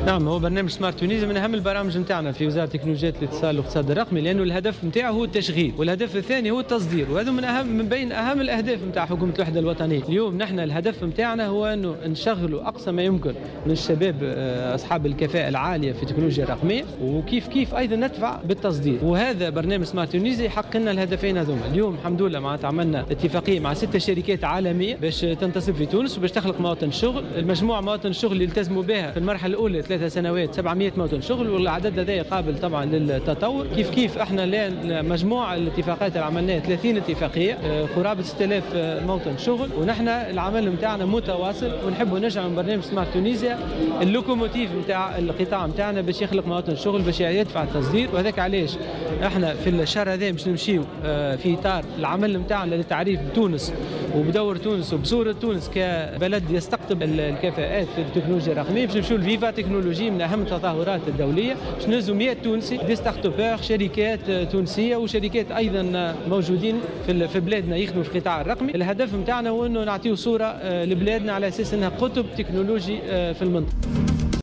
نعم، هو برنامج سمارت تونيزيا من اهم البرامج نتاعنا في وزاره تكنولوجيا الاتصال والاقتصاد الرقمي، لانه الهدف نتاعه هو التشغيل، والهدف الثاني هو التصدير، وهذا من بين اهم الاهداف نتاع حكومه الوحده الوطنيه. اليوم نحن الهدف نتاعنا هو انه نشغلوا اقصى ما يمكن من الشباب اصحاب الكفاءه العاليه في التكنولوجيا الرقميه، وكيف ايضا ندفع بالتصدير، وهذا برنامج سمارت تونيزيا يحقق لنا الهدفين هذوما. اليوم الحمد لله معناتها عملنا اتفاقيه مع 6 شركات عالميه باش تنتصب في تونس وباش تخلق مواطن شغل. المجموع مواطن الشغل اللي التزموا بها في المرحله الاولى 3 سنوات 700 مواطن شغل، والعدد هذا قابل طبعا للتطور. كيف احنا الان مجموع الاتفاقات اللي عملناها 30 اتفاقيه قرابه 6000 موطن شغل، ونحن العمل نتاعنا متواصل، ونحبوا نجعل من برنامج سمارت تونيزيا اللوكوموتيف نتاع القطاع نتاعنا باش يخلق مواطن شغل باش يدفع التصدير. وهذاك علاش احنا في الشهر هذا باش نمشيو في اطار العمل نتاعنا للتعريف بتونس وبدور تونس وبصوره تونس كبلد يستقطب الكفاءات في التكنولوجيا الرقميه، باش نمشيو لفيفا تكنولوجي من اهم التظاهرات الدوليه باش نهزوا 100 تونسي دي ستارت ابور، شركات تونسيه وشركات ايضا موجودين في بلادنا يخدموا في القطاع الرقمي. الهدف نتاعنا هو انه نعطيو صوره لبلادنا على اساس انها قطب تكنولوجي في المنطقه.